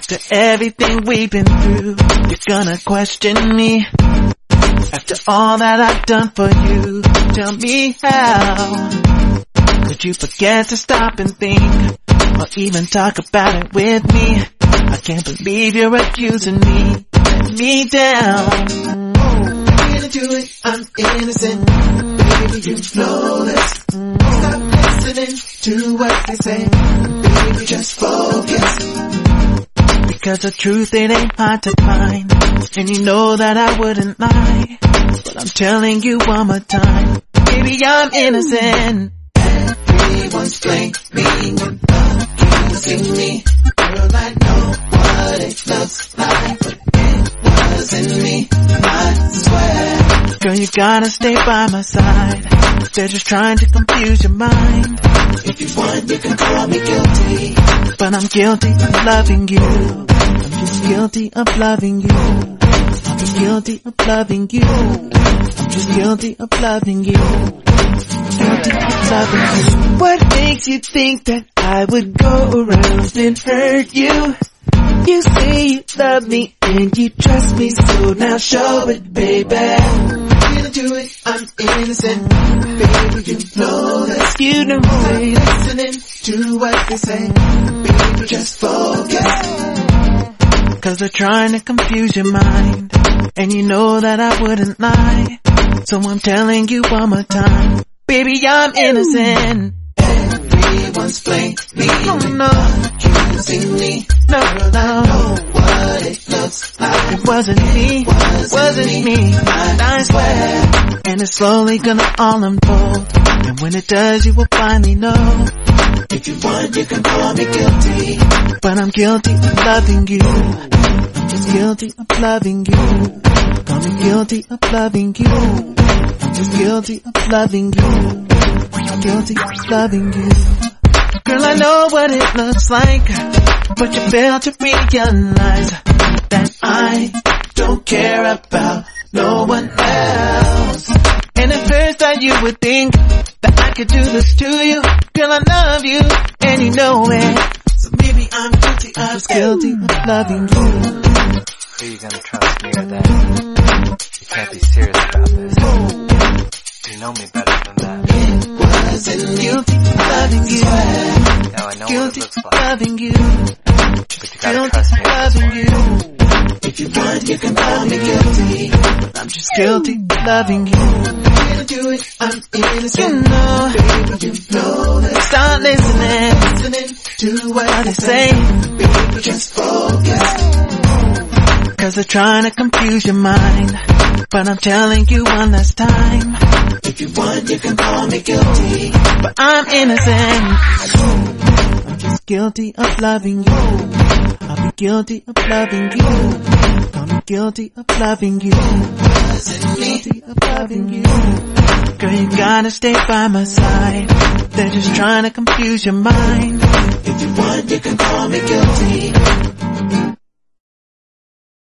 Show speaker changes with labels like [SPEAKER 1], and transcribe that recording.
[SPEAKER 1] After everything we've been through, you're gonna question me. After all that I've done for you, tell me how could you forget to stop and think, or even talk about it with me? I can't believe you're accusing me. Let me down. I didn't do it, I'm innocent. Baby, you know this. Stop listening to what they say. Baby, just focus. Because the truth, it ain't hard to find. And you know that I wouldn't lie. But I'm telling you one more time, baby, I'm innocent. Everyone's blaming and accusing me. Girl, I know what it looks like, but it wasn't me, I swear. Girl, you gotta stay by my side. They're just trying to confuse your mind. If you want, you can call me guilty, but I'm guilty of loving you. I'm just guilty of loving you. I'm just guilty of loving you. I'm just guilty of loving you. Guilty of loving you. What makes you think that I would go around and hurt you? You say you love me and you trust me, so now show it, baby. I didn't do it, I'm innocent. Baby, you know this. You know me. Listening to what they say. Baby, just focus. Cause they're trying to confuse your mind. And you know that I wouldn't lie. So I'm telling you one more time, baby, I'm innocent. Everyone's blaming me, accusing me. No, girl, I know what it looks like. It wasn't me, wasn't me, I swear. And it's slowly gonna all unfold. And when it does, you will finally know. If you want, you can call me guilty, but I'm guilty of loving you. I'm just guilty of loving you. Call me guilty of loving you. I'm just guilty of loving you. Guilty of loving you. Girl, I know what it looks like, but you fail to realize that I don't care about no one else. And at first that you would think that I could do this to you. Girl, I love you, and you know it. So maybe I'm guilty of loving you.
[SPEAKER 2] Are you gonna trust me or that? You can't be serious about this. You know me better than that.
[SPEAKER 1] It wasn't guilty of loving you.
[SPEAKER 2] Now I know
[SPEAKER 1] Guilty
[SPEAKER 2] what it looks
[SPEAKER 1] of
[SPEAKER 2] like.
[SPEAKER 1] loving you.
[SPEAKER 2] But you gotta trust me on this
[SPEAKER 1] Loving
[SPEAKER 2] one.
[SPEAKER 1] you. If you want, you can call me guilty. I'm just guilty of loving you. I didn't do it, I'm innocent. You know, baby, you know that. Start listening to what they say. Baby, just focus. Cause they're trying to confuse your mind. But I'm telling you one last time, if you want, you can call me guilty, but I'm innocent. I'm just guilty of loving you. I'll be guilty of loving you. I'm guilty of loving you. Guilty of loving you. Girl, you gotta stay by my side. They're just trying to confuse your mind. If you want, you can call me guilty,